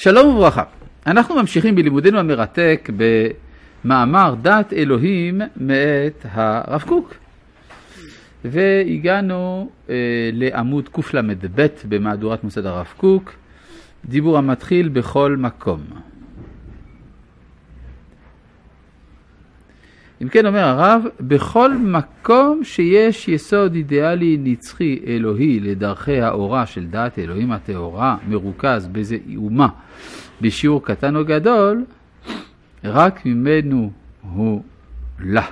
שלום וברכה. אנחנו ממשיכים בלימודנו המרתק במאמר דת אלוהים מאת הרב קוק. והגענו לעמוד קל"ב במהדורת מוסד הרב קוק, דיבור המתחיל בכל מקום. אם כן אומר הרב, בכל מקום שיש יסוד אידיאלי נצחי אלוהי לדרכי האורה של דעת אלוהים התאורה מרוכז בזה אומה בשיעור קטן או גדול, רק ממנו הוא לה.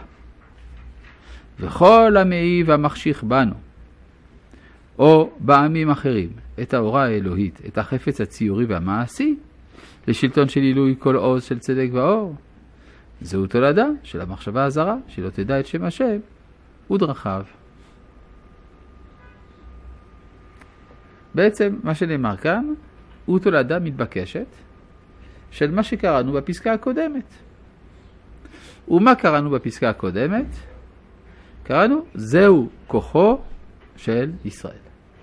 וכל המעיב והמחשיך בנו, או בעמים אחרים, את האורה האלוהית, את החפץ הציורי והמעשי, לשלטון של עילוי כל עוז של צדק ואור, זהו תולדה של המחשבה הזרה, שלא תדע את שם השם ודרכיו. בעצם מה שנאמר כאן הוא תולדה מתבקשת של מה שקראנו בפסקה הקודמת. ומה קראנו בפסקה הקודמת? קראנו, זהו כוחו של ישראל.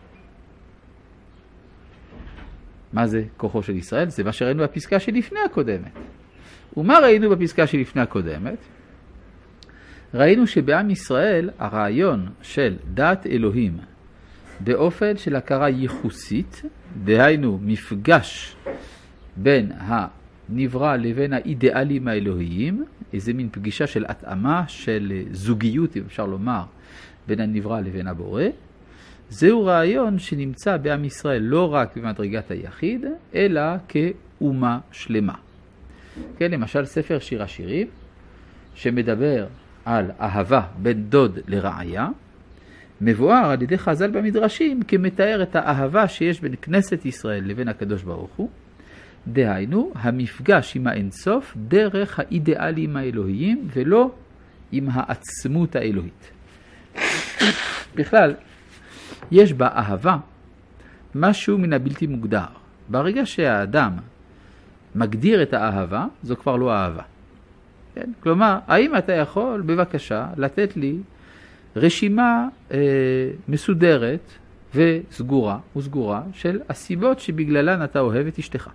מה זה כוחו של ישראל? זה מה שראינו בפסקה שלפני הקודמת. ומה ראינו בפסקה שלפני הקודמת? ראינו שבעם ישראל הרעיון של דעת אלוהים באופן של הכרה ייחוסית, דהיינו מפגש בין הנברא לבין האידיאלים האלוהיים, איזה מין פגישה של התאמה, של זוגיות, אם אפשר לומר, בין הנברא לבין הבורא, זהו רעיון שנמצא בעם ישראל לא רק במדרגת היחיד, אלא כאומה שלמה. כן, למשל ספר שיר השירים, שמדבר על אהבה בין דוד לרעיה, מבואר על ידי חז"ל במדרשים כמתאר את האהבה שיש בין כנסת ישראל לבין הקדוש ברוך הוא, דהיינו המפגש עם האינסוף דרך האידיאלים האלוהיים ולא עם העצמות האלוהית. בכלל, יש באהבה משהו מן הבלתי מוגדר. ברגע שהאדם מגדיר את האהבה, זו כבר לא אהבה. כן? כלומר, האם אתה יכול בבקשה לתת לי רשימה מסודרת וסגורה של הסיבות שבגללן אתה אוהב את אשתך?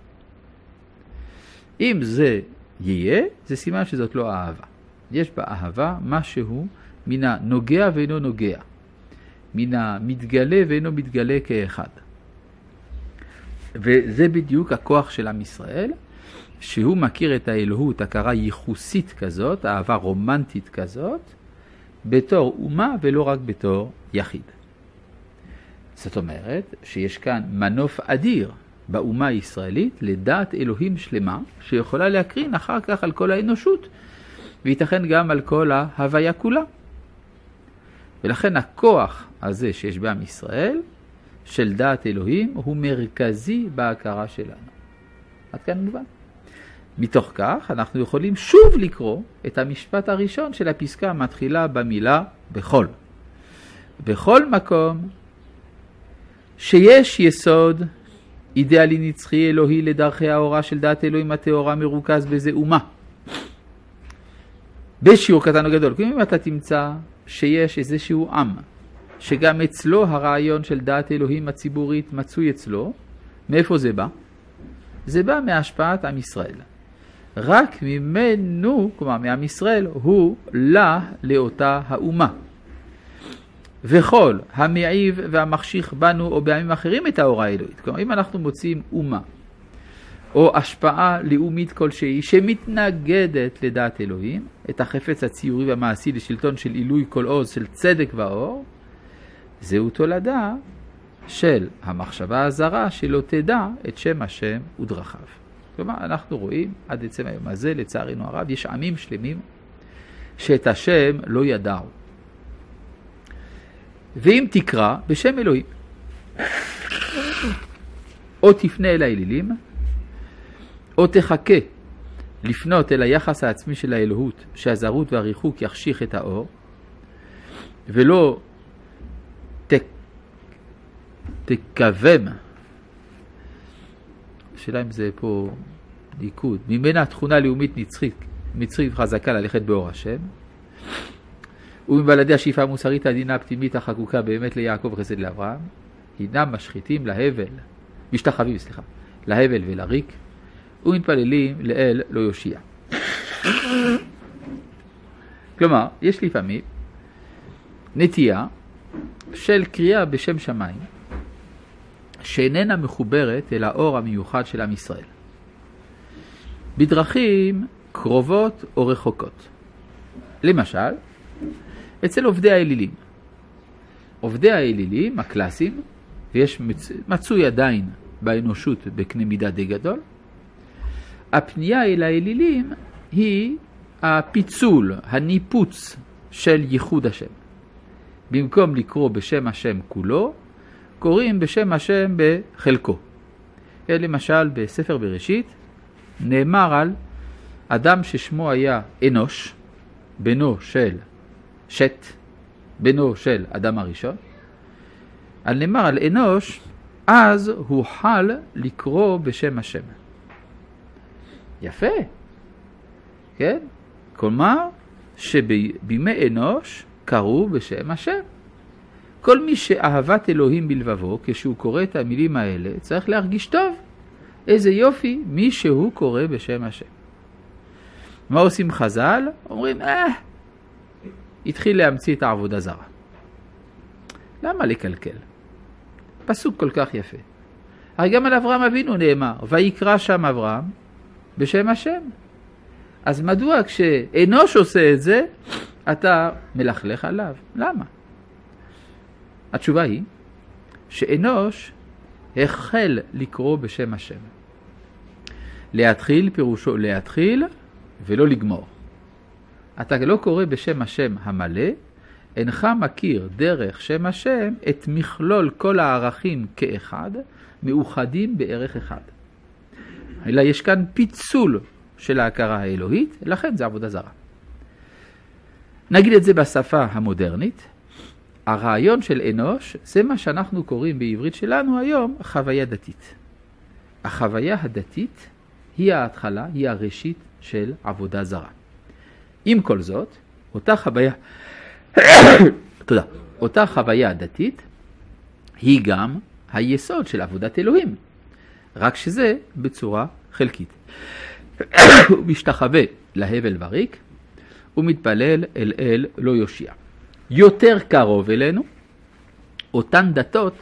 אם זה יהיה, זה סימן שזאת לא אהבה. יש באהבה משהו מן הנוגע ואינו נוגע, מן המתגלה ואינו מתגלה כאחד. וזה בדיוק הכוח של עם ישראל, שהוא מכיר את האלוהות, הכרה ייחוסית כזאת, אהבה רומנטית כזאת, בתור אומה ולא רק בתור יחיד. זאת אומרת שיש כאן מנוף אדיר באומה הישראלית לדעת אלוהים שלמה, שיכולה להקרין אחר כך על כל האנושות, וייתכן גם על כל ההוויה כולה. ולכן הכוח הזה שיש בעם ישראל, של דעת אלוהים, הוא מרכזי בהכרה שלנו. עד כאן מובן. מתוך כך אנחנו יכולים שוב לקרוא את המשפט הראשון של הפסקה המתחילה במילה בכל. בכל מקום שיש יסוד אידיאלי נצחי אלוהי לדרכי האורה של דעת אלוהים התאורה מרוכז בזה אומה. בשיעור קטן או גדול, אם אתה תמצא שיש איזשהו עם, שגם אצלו הרעיון של דעת אלוהים הציבורית מצוי אצלו, מאיפה זה בא? זה בא מהשפעת עם ישראל. רק ממנו, כלומר מעם ישראל, הוא לה לאותה האומה. וכל המעיב והמחשיך בנו או בעמים אחרים את האורה האלוהית. כלומר, אם אנחנו מוצאים אומה או השפעה לאומית כלשהי שמתנגדת לדעת אלוהים, את החפץ הציורי והמעשי לשלטון של עילוי כל עוז של צדק ואור, זהו תולדה של המחשבה הזרה שלא תדע את שם השם ודרכיו. כלומר, אנחנו רואים עד עצם היום הזה, לצערנו הרב, יש עמים שלמים שאת השם לא ידעו. ואם תקרא בשם אלוהים, או תפנה אל האלילים, או תחכה לפנות אל היחס העצמי של האלוהות, שהזרות והריחוק יחשיך את האור, ולא תקוום, השאלה אם זה פה ליכוד, ממנה תכונה לאומית מצרית וחזקה ללכת באור השם, ומבלעדי השאיפה המוסרית העדינה הפנימית החקוקה באמת ליעקב וחסד לאברהם, הינם משחיתים להבל, משתחווים, להבל ולריק, ומתפללים לאל לא יושיע. כלומר, יש לפעמים נטייה של קריאה בשם שמיים, שאיננה מחוברת אל האור המיוחד של עם ישראל. בדרכים קרובות או רחוקות. למשל, אצל עובדי האלילים. עובדי האלילים הקלאסיים, ויש מצוי עדיין באנושות בקנה מידה די גדול, הפנייה אל האלילים היא הפיצול, הניפוץ של ייחוד השם. במקום לקרוא בשם השם כולו, קוראים בשם השם בחלקו. למשל, בספר בראשית נאמר על אדם ששמו היה אנוש, בנו של שת, בנו של אדם הראשון. נאמר על אנוש, אז הוא חל לקרוא בשם השם. יפה. כן? כלומר, שבימי אנוש קראו בשם השם. כל מי שאהבת אלוהים בלבבו, כשהוא קורא את המילים האלה, צריך להרגיש טוב. איזה יופי מי שהוא קורא בשם השם. מה עושים חז"ל? אומרים, התחיל להמציא את העבודה זרה. למה לקלקל? פסוק כל כך יפה. הרי גם על אברהם אבינו נאמר, ויקרא שם אברהם בשם השם. אז מדוע כשאנוש עושה את זה, אתה מלכלך עליו? למה? התשובה היא שאנוש החל לקרוא בשם השם. להתחיל פירושו להתחיל ולא לגמור. אתה לא קורא בשם השם המלא, אינך מכיר דרך שם השם את מכלול כל הערכים כאחד, מאוחדים בערך אחד. אלא יש כאן פיצול של ההכרה האלוהית, לכן זה עבודה זרה. נגיד את זה בשפה המודרנית, הרעיון של אנוש זה מה שאנחנו קוראים בעברית שלנו היום חוויה דתית. החוויה הדתית היא ההתחלה, היא הראשית של עבודה זרה. עם כל זאת, אותה חוויה, תודה, אותה חוויה דתית היא גם היסוד של עבודת אלוהים, רק שזה בצורה חלקית. הוא משתחווה להבל וריק, הוא מתפלל אל אל לא יושיע. יותר קרוב אלינו, אותן דתות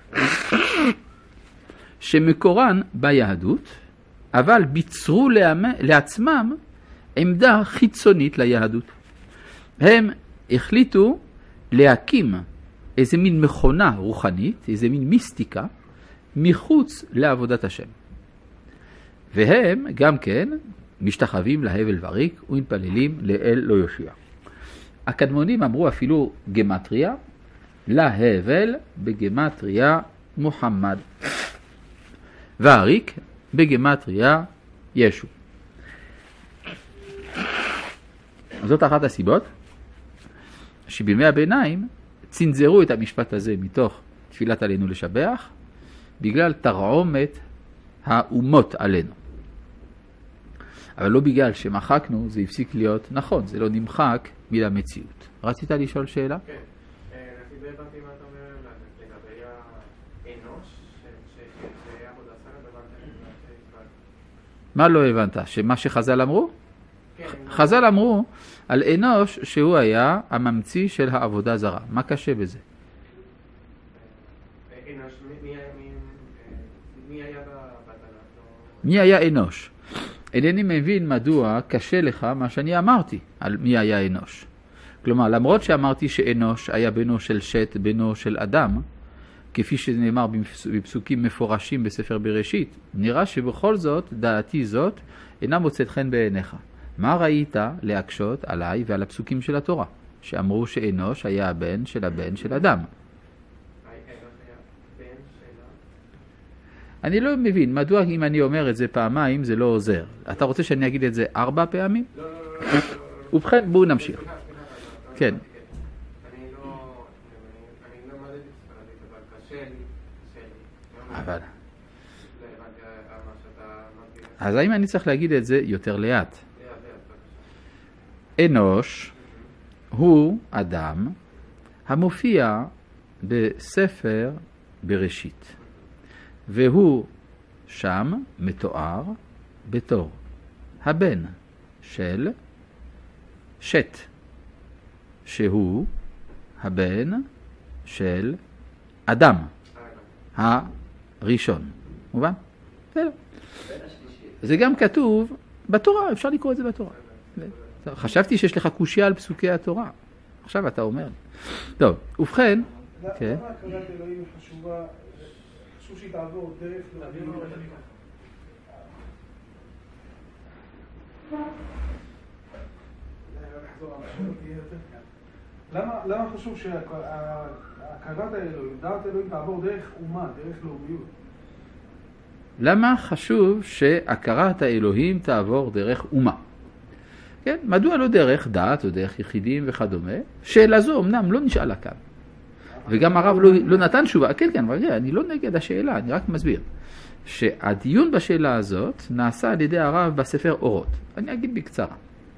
שמקורן ביהדות, אבל ביצרו לעצמם עמדה חיצונית ליהדות. הם החליטו להקים איזה מין מכונה רוחנית, איזה מין מיסטיקה, מחוץ לעבודת השם. והם גם כן משתחווים להבל וריק ומתפללים לאל לא יושיע. הקדמונים אמרו אפילו גמטריה, להבל בגמטריה מוחמד, והריק בגמטריה ישו. זאת אחת הסיבות שבימי הביניים צנזרו את המשפט הזה מתוך תפילת עלינו לשבח, בגלל תרעומת האומות עלינו. אבל לא בגלל שמחקנו, זה הפסיק להיות נכון, זה לא נמחק מהמציאות. רצית לשאול שאלה? כן, רציתי הבנתי מה אתה אומר לגבי האנוש, שזה עבודה זרה בבנתי. מה לא הבנת? שמה שחז"ל אמרו? חז"ל אמרו על אנוש שהוא היה הממציא של העבודה זרה. מה קשה בזה? אנוש, מי היה בתנ"ך? מי היה אנוש? אינני מבין מדוע קשה לך מה שאני אמרתי על מי היה אנוש. כלומר, למרות שאמרתי שאנוש היה בנו של שת, בנו של אדם, כפי שנאמר בפסוקים מפורשים בספר בראשית, נראה שבכל זאת, דעתי זאת, אינה מוצאת חן בעיניך. מה ראית להקשות עליי ועל הפסוקים של התורה, שאמרו שאנוש היה הבן של אדם? אני לא מבין, מדוע אם אני אומר את זה פעמיים זה לא עוזר? אתה רוצה שאני אגיד את זה 4 פעמים? לא. ובכן, בואו נמשיך. כן. אני לא מדעתי ספרדית, אבל קשה לי. אבל... אז האם אני צריך להגיד את זה יותר לאט? אנוש הוא אדם המופיע בספר בראשית. והוא שם מתואר בתור הבן של שת, שהוא הבן של אדם הראשון. מובן? זה גם כתוב בתורה, אפשר לקרוא את זה בתורה. חשבתי שיש לך קושיה על פסוקי התורה. עכשיו אתה אומר. טוב, ובכן... למה הכרת אלוהים חשובה? חשוב שהיא תעבור דרך למה חשוב שהכרת האלוהים, דעת אלוהים תעבור דרך אומה, דרך לאומיות? למה חשוב שהכרת האלוהים תעבור דרך אומה? כן? מדוע לא דרך דת או דרך יחידים וכדומה? שאלה זו אמנם לא נשאלה כאן. וגם הרב לא נתן תשובה. כן, אני לא נגד השאלה, אני רק מסביר. שהדיון בשאלה הזאת נעשה על ידי הרב בספר אורות. אני אגיד בקצרה.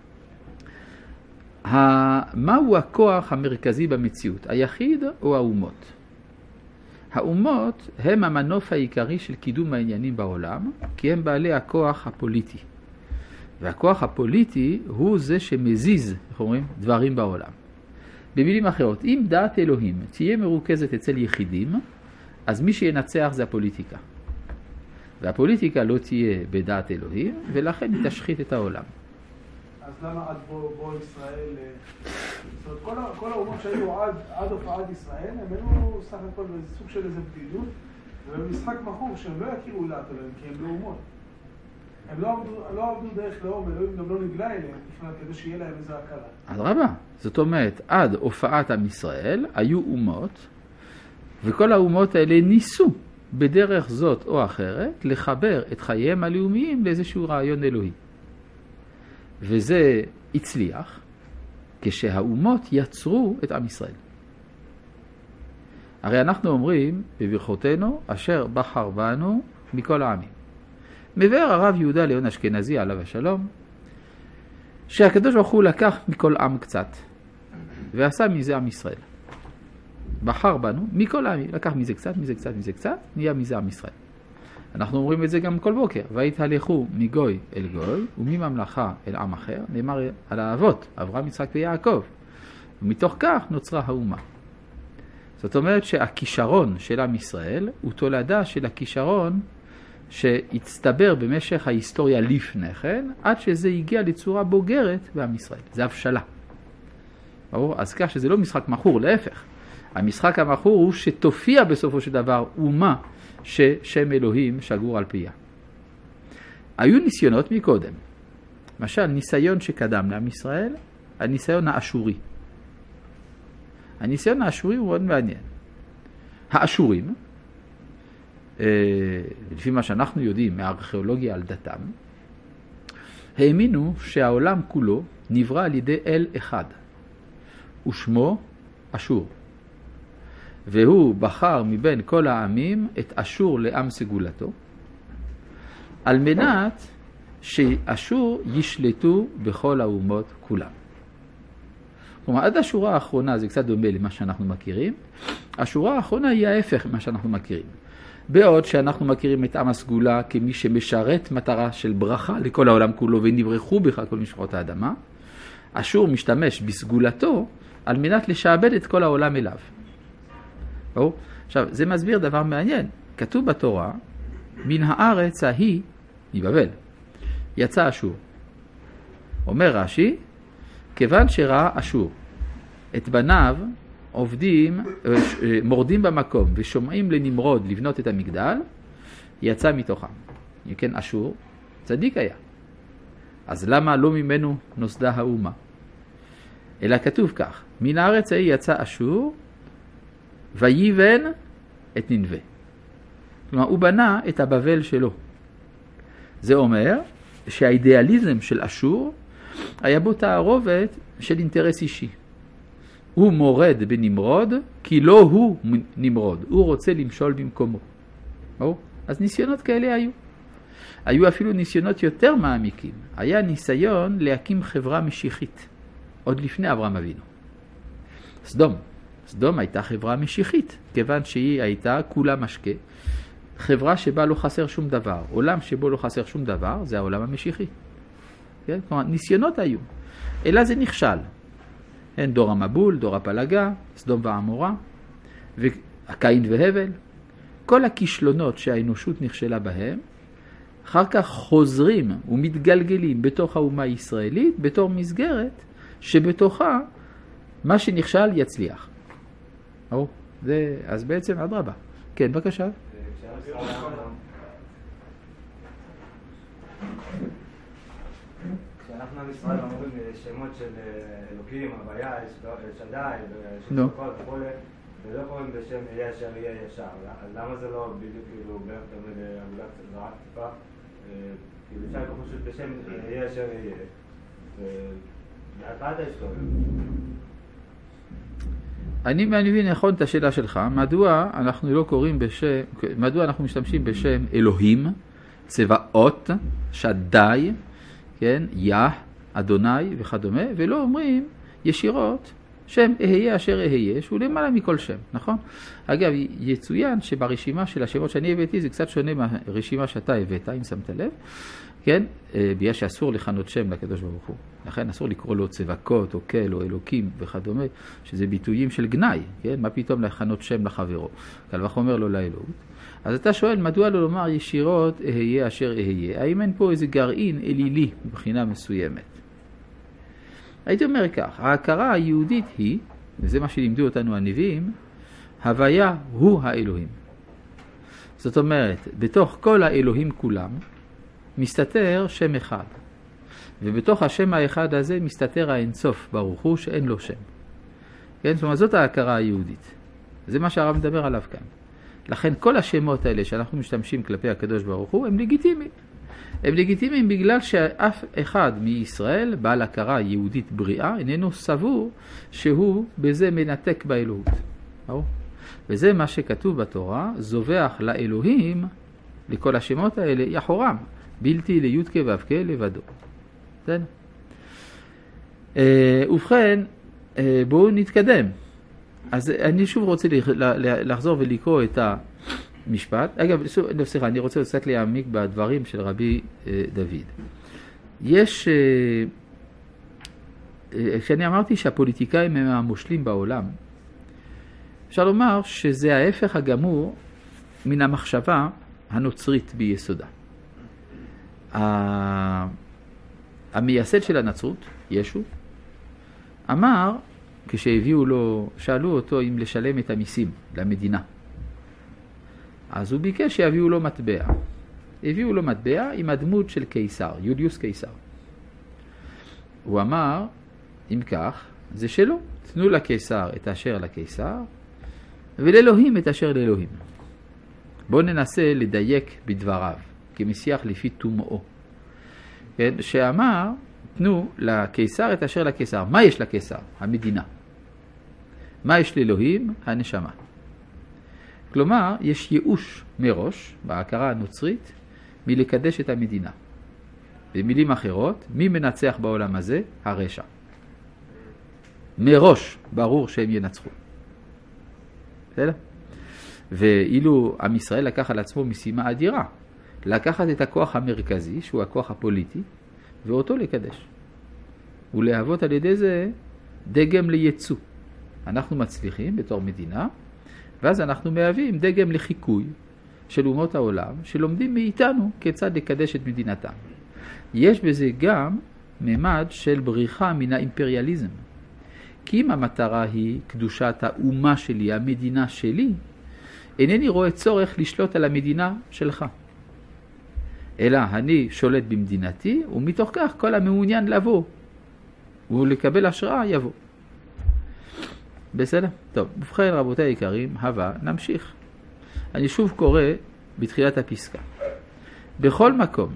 מהו הכוח המרכזי במציאות? היחיד או האומות? האומות הם המנוף העיקרי של קידום העניינים בעולם, כי הם בעלי הכוח הפוליטי. והכוח הפוליטי הוא זה שמזיז, איך אומרים, דברים בעולם. במילים אחרות, אם דעת אלוהים תהיה מרוכזת אצל יחידים, אז מי שינצח זה הפוליטיקה. והפוליטיקה לא תהיה בדעת אלוהים, ולכן היא תשחית את העולם. אז למה עד בוא ישראל, זאת אומרת, כל האומות שהיו עד הופעת ישראל, הם היו סך הכל סוג של איזה בדידות, ובמשחק מכור שהם לא יכירו דעת אלוהים, כי הם לא אומות. הם לא עבדו דרך לאום, אלוהים גם לא נגלה אליהם, כדי שיהיה להם איזה הכרה. אדרבה, זאת אומרת, עד הופעת עם ישראל היו אומות, וכל האומות האלה ניסו בדרך זאת או אחרת לחבר את חייהם הלאומיים לאיזשהו רעיון אלוהי. וזה הצליח כשהאומות יצרו את עם ישראל. הרי אנחנו אומרים בברכותינו אשר בחר בנו מכל העמים. מבאר הרב יהודה ליאון אשכנזי עליו השלום שהקדוש ברוך הוא לקח מכל עם קצת ועשה מזה עם ישראל. בחר בנו מכל העמים, לקח מזה קצת, מזה קצת, מזה קצת, נהיה מזה עם ישראל. אנחנו אומרים את זה גם כל בוקר. והתהלכו מגוי אל גוי ומממלכה אל עם אחר, נאמר על האבות, אברהם, יצחק ויעקב. ומתוך כך נוצרה האומה. זאת אומרת שהכישרון של עם ישראל הוא תולדה של הכישרון שהצטבר במשך ההיסטוריה לפני כן, עד שזה הגיע לצורה בוגרת בעם ישראל. זה הבשלה. ברור? אז כך שזה לא משחק מכור, להפך. המשחק המכור הוא שתופיע בסופו של דבר אומה ששם אלוהים שגור על פיה. היו ניסיונות מקודם. למשל, ניסיון שקדם לעם ישראל, הניסיון האשורי. הניסיון האשורי הוא מאוד מעניין. האשורים, לפי מה שאנחנו יודעים מהארכיאולוגיה על דתם, האמינו שהעולם כולו נברא על ידי אל אחד, ושמו אשור. והוא בחר מבין כל העמים את אשור לעם סגולתו, על מנת שאשור ישלטו בכל האומות כולם. כלומר, עד השורה האחרונה, זה קצת דומה למה שאנחנו מכירים, השורה האחרונה היא ההפך ממה שאנחנו מכירים. בעוד שאנחנו מכירים את עם הסגולה כמי שמשרת מטרה של ברכה לכל העולם כולו ונברחו בכלל כל משפחות האדמה, אשור משתמש בסגולתו על מנת לשעבד את כל העולם אליו. ברור? עכשיו, זה מסביר דבר מעניין. כתוב בתורה, מן הארץ ההיא, מבבל, יצא אשור. אומר רש"י, כיוון שראה אשור את בניו עובדים, מורדים במקום ושומעים לנמרוד לבנות את המגדל, יצא מתוכם. כן, אשור צדיק היה. אז למה לא ממנו נוסדה האומה? אלא כתוב כך, מן הארץ ההיא יצא אשור, ויבן את ננבה. כלומר, הוא בנה את הבבל שלו. זה אומר שהאידיאליזם של אשור היה בו תערובת של אינטרס אישי. הוא מורד בנמרוד, כי לא הוא נמרוד, הוא רוצה למשול במקומו. אז ניסיונות כאלה היו. היו אפילו ניסיונות יותר מעמיקים. היה ניסיון להקים חברה משיחית, עוד לפני אברהם אבינו. סדום הייתה חברה משיחית, כיוון שהיא הייתה כולה משקה, חברה שבה לא חסר שום דבר, עולם שבו לא חסר שום דבר, זה העולם המשיחי. כן? כלומר, ניסיונות היו, אלא זה נכשל. אין דור המבול, דור הפלגה, סדום ועמורה, קין והבל. כל הכישלונות שהאנושות נכשלה בהם, אחר כך חוזרים ומתגלגלים בתוך האומה הישראלית, בתור מסגרת שבתוכה מה שנכשל יצליח. אז בעצם עד רבה. כן, בבקשה. כשאנחנו עם ישראל אומרים שמות של אלוקים, הוויה, שדי, ושם כל וכולי, ולא קוראים בשם יהיה אשר יהיה ישר. אז למה זה לא בדיוק כאילו בערך תמיד עבודה קצת זרעת טיפה? כאילו אפשר לקרוא פשוט בשם יהיה אשר יהיה. והקראת ההיסטוריה. אני מבין נכון את השאלה שלך, מדוע אנחנו לא קוראים בשם, מדוע אנחנו משתמשים בשם אלוהים, צבאות, שדי, כן, יה, אדוני וכדומה, ולא אומרים ישירות שם אהיה אשר אהיה, שהוא למעלה מכל שם, נכון? אגב, יצוין שברשימה של השמות שאני הבאתי זה קצת שונה מהרשימה שאתה הבאת, אם שמת לב, כן? בגלל שאסור לכנות שם לקדוש ברוך הוא. לכן אסור לקרוא לו צבקות או כל או אלוקים וכדומה, שזה ביטויים של גנאי, כן? מה פתאום לכנות שם לחברו? קל וחומר לו לאלוהות. אז אתה שואל, מדוע לא לומר ישירות אהיה אשר אהיה? האם אין פה איזה גרעין אלילי מבחינה מסוימת? הייתי אומר כך, ההכרה היהודית היא, וזה מה שלימדו אותנו הנביאים, הוויה הוא האלוהים. זאת אומרת, בתוך כל האלוהים כולם, מסתתר שם אחד. ובתוך השם האחד הזה מסתתר האינסוף ברוך הוא שאין לו שם. כן? זאת אומרת, זאת ההכרה היהודית. זה מה שהרב מדבר עליו כאן. לכן כל השמות האלה שאנחנו משתמשים כלפי הקדוש ברוך הוא הם לגיטימיים. הם לגיטימיים בגלל שאף אחד מישראל, בעל הכרה יהודית בריאה, איננו סבור שהוא בזה מנתק באלוהות. וזה מה שכתוב בתורה, זובח לאלוהים, לכל השמות האלה, יחורם, בלתי ליודקה ואבקה לבדו. בסדר? ובכן, בואו נתקדם. אז אני שוב רוצה לחזור ולקרוא את המשפט. אגב, סליחה, אני רוצה קצת להעמיק בדברים של רבי דוד. יש, כשאני אמרתי שהפוליטיקאים הם המושלים בעולם, אפשר לומר שזה ההפך הגמור מן המחשבה הנוצרית ביסודה. המייסד של הנצרות, ישו, אמר, כשהביאו לו, שאלו אותו אם לשלם את המיסים למדינה. אז הוא ביקש שיביאו לו מטבע. הביאו לו מטבע עם הדמות של קיסר, יוליוס קיסר. הוא אמר, אם כך, זה שלו. תנו לקיסר את אשר לקיסר, ולאלוהים את אשר לאלוהים. בואו ננסה לדייק בדבריו, כמשיח לפי תומאו. כן? שאמר, תנו לקיסר את אשר לקיסר. מה יש לקיסר? המדינה. מה יש לאלוהים? הנשמה. כלומר, יש ייאוש מראש, בהכרה הנוצרית, מלקדש את המדינה. במילים אחרות, מי מנצח בעולם הזה? הרשע. מראש ברור שהם ינצחו. בסדר? ואילו עם ישראל לקח על עצמו משימה אדירה, לקחת את הכוח המרכזי, שהוא הכוח הפוליטי, ואותו לקדש. ולהוות על ידי זה דגם לייצוא. אנחנו מצליחים בתור מדינה, ואז אנחנו מהווים דגם לחיקוי של אומות העולם, שלומדים מאיתנו כיצד לקדש את מדינתם. יש בזה גם ממד של בריחה מן האימפריאליזם. כי אם המטרה היא קדושת האומה שלי, המדינה שלי, אינני רואה צורך לשלוט על המדינה שלך. אלא אני שולט במדינתי, ומתוך כך כל המעוניין לבוא ולקבל השראה יבוא. בסדר? טוב, ובכן רבותי היקרים, הווה, נמשיך. אני שוב קורא בתחילת הפסקה. בכל מקום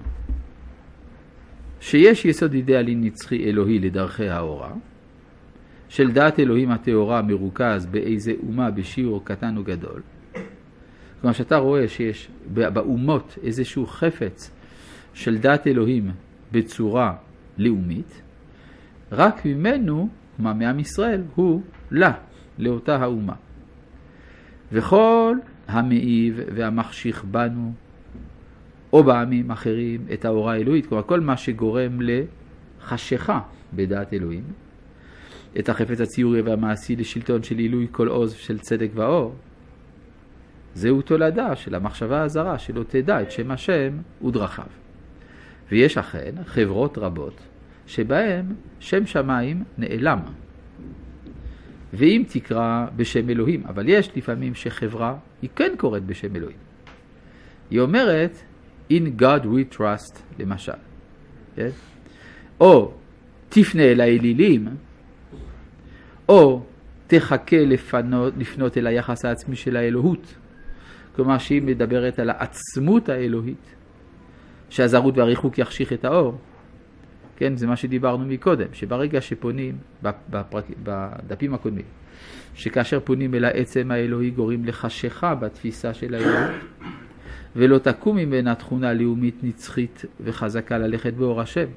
שיש יסוד אידאלי נצחי אלוהי לדרכי האורה, של דעת אלוהים התאורה מרוכז באיזה אומה בשיעור קטן או גדול, כלומר שאתה רואה שיש באומות איזשהו חפץ של דעת אלוהים בצורה לאומית, רק ממנו, מעם ישראל, הוא לה, לאותה האומה. וכל המעיב והמחשיך בנו, או בעמים אחרים, את האורה האלוהית, כלומר כל מה שגורם לחשיכה בדעת אלוהים, את החפץ הציורי והמעשי לשלטון של עילוי כל עוז של צדק ואור, זהו תולדה של המחשבה הזרה שלא תדע את שם השם ודרכיו. ויש אכן חברות רבות שבהם שם שמיים נעלם, ואם תקרא בשם אלוהים, אבל יש לפעמים שחברה היא כן קוראת בשם אלוהים. היא אומרת In God we trust, למשל. כן? או תפנה אל האלילים, או תחכה לפנות אל היחס העצמי של האלוהות. כלומר שהיא מדברת על העצמות האלוהית, שהזרות והריחוק יחשיך את האור. כן, זה מה שדיברנו מקודם, שברגע שפונים, בדפים הקודמים, שכאשר פונים אל העצם האלוהי גורם לחשיכה בתפיסה של האלוהות, ולא תקום ממנה תכונה לאומית נצחית וחזקה ללכת באור השם.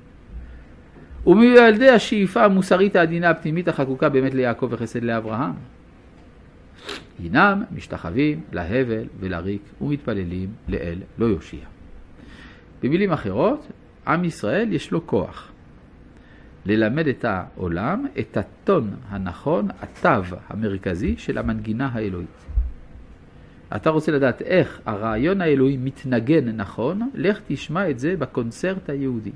ועל ידי השאיפה המוסרית העדינה הפנימית החקוקה באמת ליעקב וחסד לאברהם. הינם משתחווים להבל ולריק ומתפללים לאל לא יושיע. במילים אחרות, עם ישראל יש לו כוח ללמד את העולם את הטון הנכון, התו המרכזי של המנגינה האלוהית. אתה רוצה לדעת איך הרעיון האלוהי מתנגן נכון, לך תשמע את זה בקונצרט היהודי.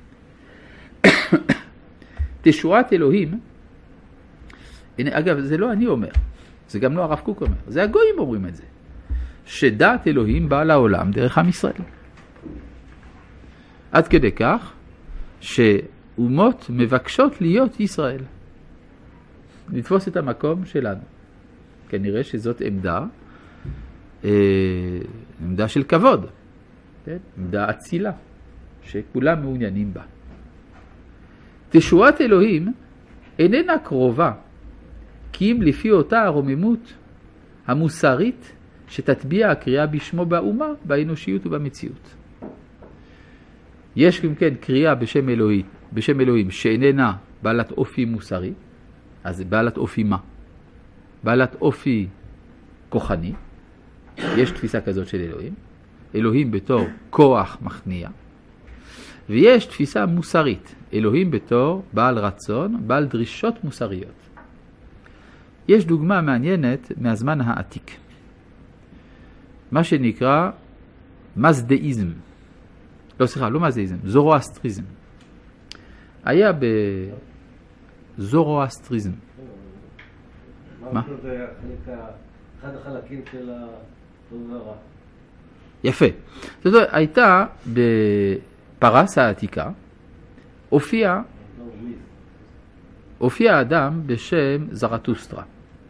תשועת אלוהים, אגב זה לא אני אומר, זה גם לא הרב קוק אומר, זה הגויים אומרים את זה, שדעת אלוהים באה לעולם דרך עם ישראל. עד כדי כך שאומות מבקשות להיות ישראל, לתפוס את המקום שלנו. כנראה שזאת עמדה של כבוד, כן? עמדה אצילה, שכולם מעוניינים בה. תשועת אלוהים איננה קרובה, כי אם לפי אותה הרוממות המוסרית שתטביע הקריאה בשמו באומה, באנושיות ובמציאות. יש גם כן קריאה בשם אלוהים שאיננה בעלת אופי מוסרי, אז זה בעלת אופי מה? בעלת אופי כוחני. יש תפיסה כזאת של אלוהים, אלוהים בתור כוח מכניע, ויש תפיסה מוסרית, אלוהים בתור בעל רצון, בעל דרישות מוסריות. יש דוגמה מעניינת מהזמן העתיק, מה שנקרא מזדאיזם. לא מזדאיזם, זורואסטריזם. היה בזורואסטריזם. מה? זה אחד החלקים של הטוב והרע. יפה. זאת אומרת, הייתה בפרס העתיקה, הופיע אדם בשם זרטוסטרה,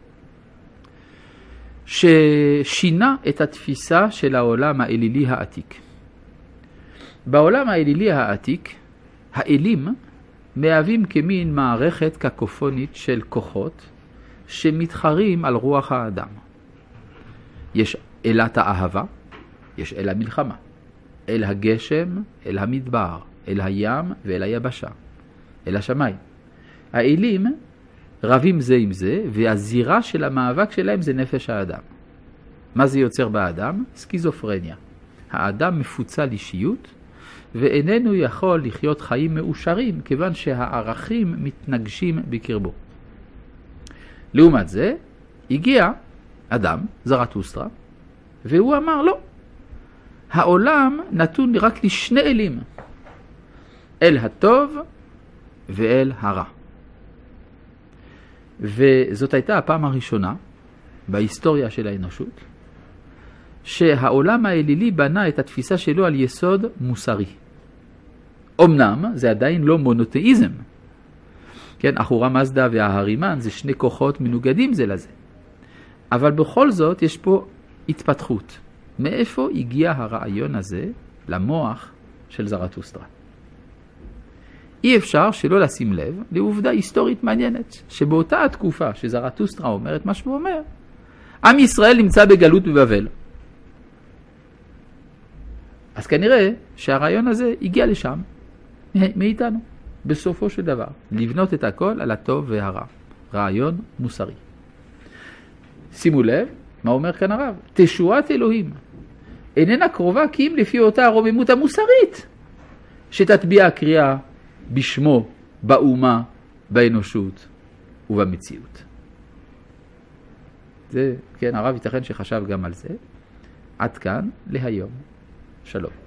ששינה את התפיסה של העולם האלילי העתיק. בעולם האלילי העתיק, האלים מהווים כמין מערכת קקופונית של כוחות שמתחרים על רוח האדם. יש אלת האהבה, יש אל המלחמה, אל הגשם, אל המדבר, אל הים ואל היבשה, אל השמיים. האלים רבים זה עם זה, והזירה של המאבק שלהם זה נפש האדם. מה זה יוצר באדם? סקיזופרניה. האדם מפוצל אישיות, ואיננו יכול לחיות חיים מאושרים, כיוון שהערכים מתנגשים בקרבו. לעומת זה, הגיע אדם, זרטוסטרה, והוא אמר לא. העולם נתון רק לשני אלים, אל הטוב ואל הרע. וזאת הייתה הפעם הראשונה בהיסטוריה של האנושות, שהעולם האלילי בנה את התפיסה שלו על יסוד מוסרי. אמנם זה עדיין לא מונותאיזם. כן, אחורה מזדה וההרימן זה שני כוחות מנוגדים זה לזה. אבל בכל זאת יש פה התפתחות. מאיפה הגיע הרעיון הזה למוח של זרטוסטרה? אי אפשר שלא לשים לב לעובדה היסטורית מעניינת, שבאותה התקופה שזרטוסטרה אומר את מה שהוא אומר, עם ישראל נמצא בגלות בבבל. אז כנראה שהרעיון הזה הגיע לשם, מאיתנו, בסופו של דבר, לבנות את הכל על הטוב והרע. רעיון מוסרי. שימו לב מה אומר כאן הרב? תשועת אלוהים איננה קרובה כי אם לפי אותה הרוממות המוסרית שתטביע הקריאה בשמו, באומה, באנושות ובמציאות. זה, כן, הרב ייתכן שחשב גם על זה. עד כאן להיום. שלום.